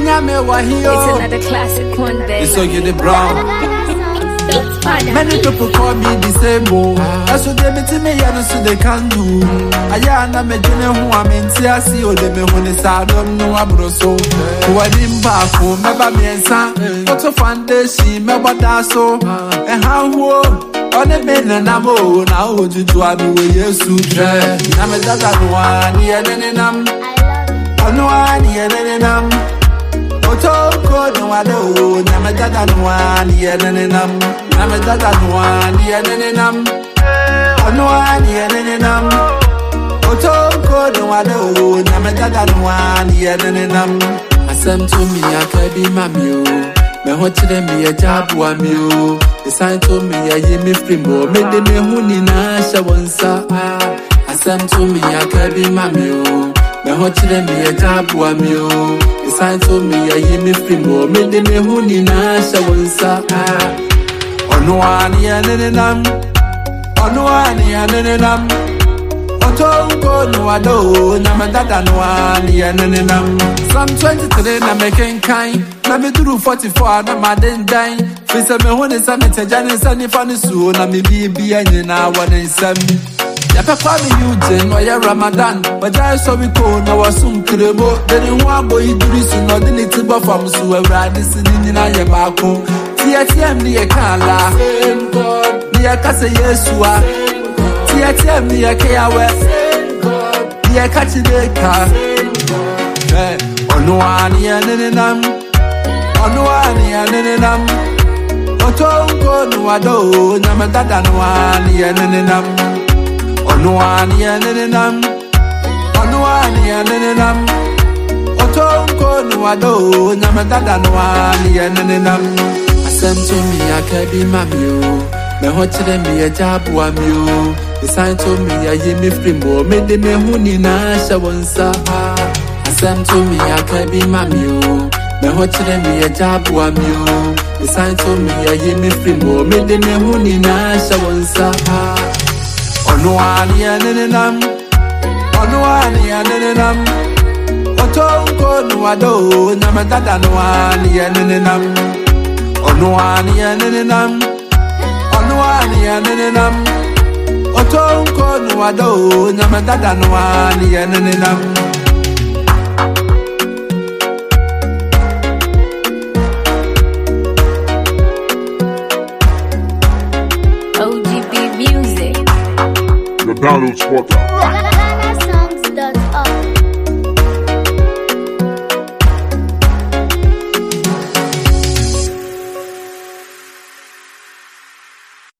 It's another classic one, baby. So get it brown. Many people call me disabled. That's what they be me, and so they can do. I am a general who I'm in TSC or the me when it's I don't know about so. Who I didn't back home, never me and son. What's a foundation, never that so. And how on the men and I'm all now to do I do yes to try. I'm a dada one, yeah, and I know I need an Otoko no ado, nama dada no one, yeah, nenam. Nama dada no one, yeah, nenam. Ano one, yeah, nenam. Otoko no ado, nama dada no one, yeah, nenam. Asem to me, I can be mammy. Me watch them be a job one meal. The sign to me, I hear me free more. Made them a honey na shawansa. Asem to me, I can be mammy. Me watch them be a job one meal. The sign to me, I hear me free more. Made them a honey na shawansa. Ono one ya nenam. Ono one ya nenam. Otongo no ado. Nama dada no one ya nenam. Some 23 na making kind. Na me through 44 na ma den dine. Fisa me hone sa me tejane sa ni fani suo na me bibi anye na wane nsami. Ya papa me Eugene or ya Ramadan. Wajai so we ko na wasum krebo. Deni ho abo iduri su no de ne tiba fam su awrade sini na ye baako. TTM ni ye kala. Ni ya kase Yesua. TTM ni ye kayawe. Ni ya kachideka. Ono ani ya nenam. Ono ani ya nenam. Otongo no ado. Nama dada no ani ya nenam. Ono ani ya nenam. Ono ani ya nenam. Otongo no ado. Nama dada no ani ya nenam. Asem to me I can be mammy. Me watch them be a job one meal. The sign to me I hear me free more. Made them a honey na shawansa. Asem to me I can be mammy. Me watch them be a job one meal. The sign to me I hear me free more. Made them a honey na shawansa. Ono ani ya nenam. Ono ani ya nenam. Otongo no ado. Nama dada no ani ya nenam. Ono ani ya nenam. Ono ani ya nenam. Otongo no ado. Nama dada no ani ya nenam. OGB Music. The download spot.